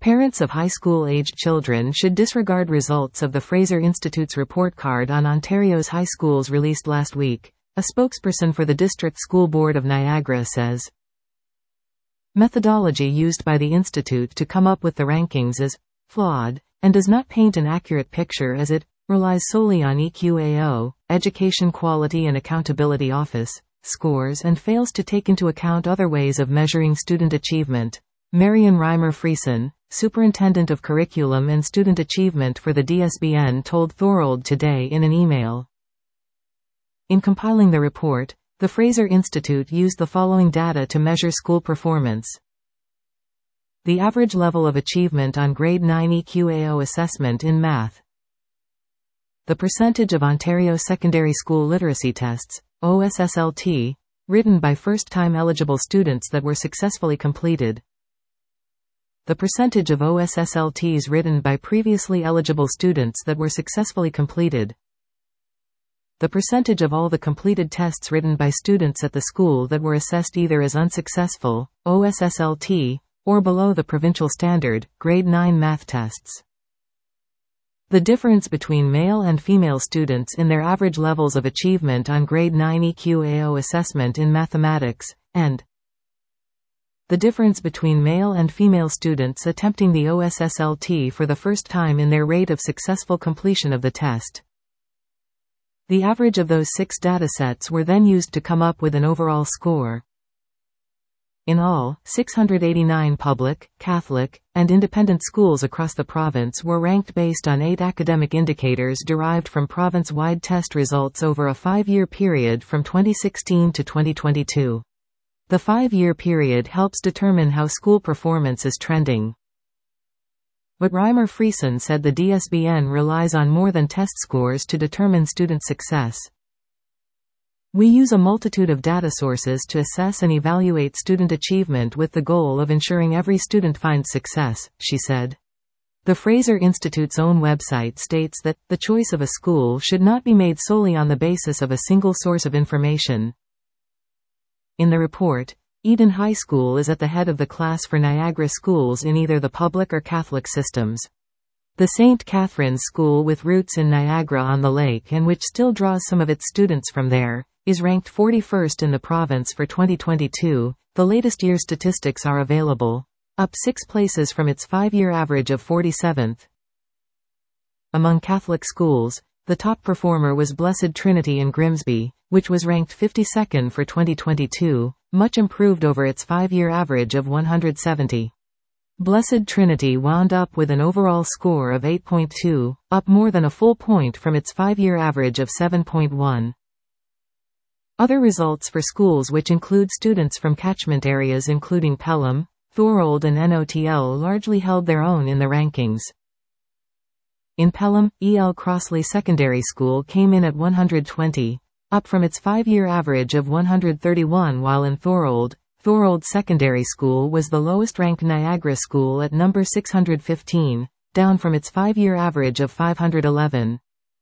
Parents of high school-aged children should disregard results of the Fraser Institute's report card on Ontario's high schools released last week, a spokesperson for the District School Board of Niagara says. Methodology used by the Institute to come up with the rankings is flawed and does not paint an accurate picture as it relies solely on EQAO, Education Quality and Accountability Office, scores and fails to take into account other ways of measuring student achievement. Marian Reimer-Friesen, Superintendent of Curriculum and Student Achievement for the DSBN, told Thorold today in an email. In compiling the report, the Fraser Institute used the following data to measure school performance. The average level of achievement on Grade 9 EQAO assessment in math. The percentage of Ontario secondary school literacy tests, OSSLT, written by first-time eligible students that were successfully completed. The percentage of OSSLTs written by previously eligible students that were successfully completed. The percentage of all the completed tests written by students at the school that were assessed either as unsuccessful, OSSLT, or below the provincial standard, Grade 9 math tests. The difference between male and female students in their average levels of achievement on Grade 9 EQAO assessment in mathematics, and the difference between male and female students attempting the OSSLT for the first time in their rate of successful completion of the test. The average of those 6 datasets were then used to come up with an overall score. In all, 689 public, Catholic, and independent schools across the province were ranked based on 8 academic indicators derived from province-wide test results over a 5-year period from 2016 to 2022. The 5-year period helps determine how school performance is trending. But Reimer-Friesen said the DSBN relies on more than test scores to determine student success. We use a multitude of data sources to assess and evaluate student achievement with the goal of ensuring every student finds success, she said. The Fraser Institute's own website states that the choice of a school should not be made solely on the basis of a single source of information. In the report, Eden High School is at the head of the class for Niagara schools in either the public or Catholic systems. The St. Catherine's School, with roots in Niagara-on-the-Lake and which still draws some of its students from there, is ranked 41st in the province for 2022. The latest year statistics are available, up 6 places from its 5-year average of 47th. Among Catholic schools, the top performer was Blessed Trinity in Grimsby, which was ranked 52nd for 2022, much improved over its 5-year average of 170. Blessed Trinity wound up with an overall score of 8.2, up more than a full point from its 5-year average of 7.1. Other results for schools which include students from catchment areas including Pelham, Thorold and NOTL largely held their own in the rankings. In Pelham, E.L. Crossley Secondary School came in at 120, up from its 5-year average of 131, while in Thorold Secondary School was the lowest-ranked Niagara school at number 615, down from its 5-year average of 511.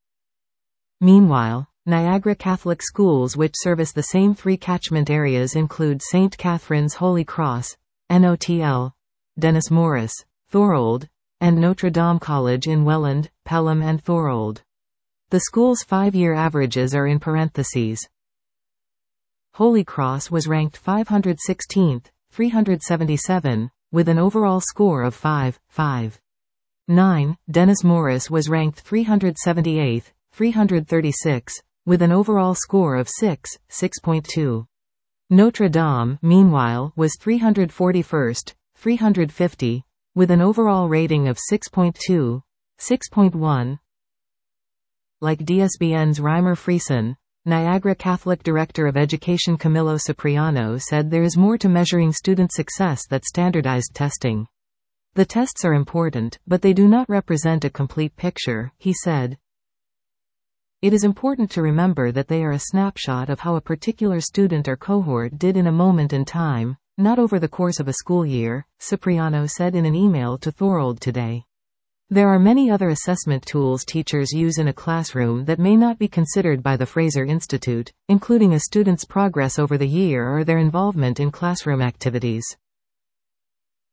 Meanwhile, Niagara Catholic schools which service the same 3 catchment areas include St. Catherine's Holy Cross, NOTL, Dennis Morris, Thorold, and Notre Dame College in Welland, Pelham and Thorold. The school's 5-year averages are in parentheses. Holy Cross was ranked 516th, 377, with an overall score of 5.9. Dennis Morris was ranked 378th, 336, with an overall score of 6.2. Notre Dame, meanwhile, was 341st, 350, with an overall rating of 6.2, 6.1. Like DSBN's Reimer-Friesen, Niagara Catholic Director of Education Camillo Cipriano said there is more to measuring student success than standardized testing. The tests are important, but they do not represent a complete picture, he said. It is important to remember that they are a snapshot of how a particular student or cohort did in a moment in time, not over the course of a school year, Cipriano said in an email to Thorold today. There are many other assessment tools teachers use in a classroom that may not be considered by the Fraser Institute, including a student's progress over the year or their involvement in classroom activities.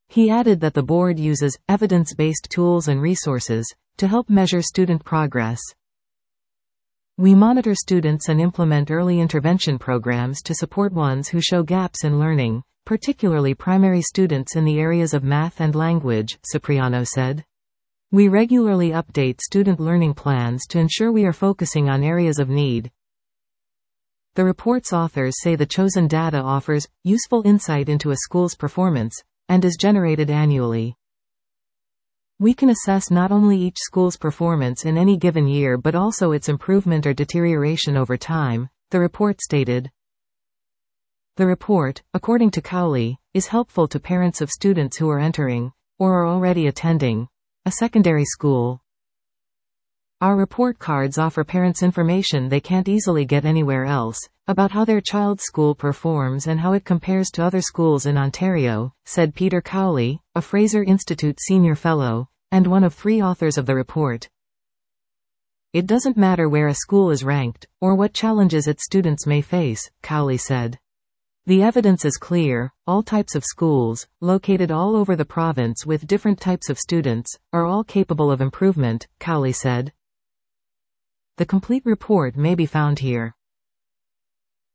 He added that the board uses evidence-based tools and resources to help measure student progress. We monitor students and implement early intervention programs to support ones who show gaps in learning, particularly primary students in the areas of math and language, Cipriano said. We regularly update student learning plans to ensure we are focusing on areas of need. The report's authors say the chosen data offers useful insight into a school's performance and is generated annually. We can assess not only each school's performance in any given year but also its improvement or deterioration over time, the report stated. The report, according to Cowley, is helpful to parents of students who are entering, or are already attending, a secondary school. Our report cards offer parents information they can't easily get anywhere else, about how their child's school performs and how it compares to other schools in Ontario, said Peter Cowley, a Fraser Institute Senior Fellow, and one of 3 authors of the report. It doesn't matter where a school is ranked, or what challenges its students may face, Cowley said. The evidence is clear: all types of schools, located all over the province with different types of students, are all capable of improvement, Cowley said. The complete report may be found here.